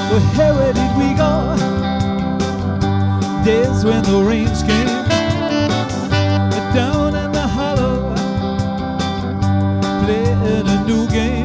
Well, hey, where did we go? Days when the rains came down in the hollow, playing a new game.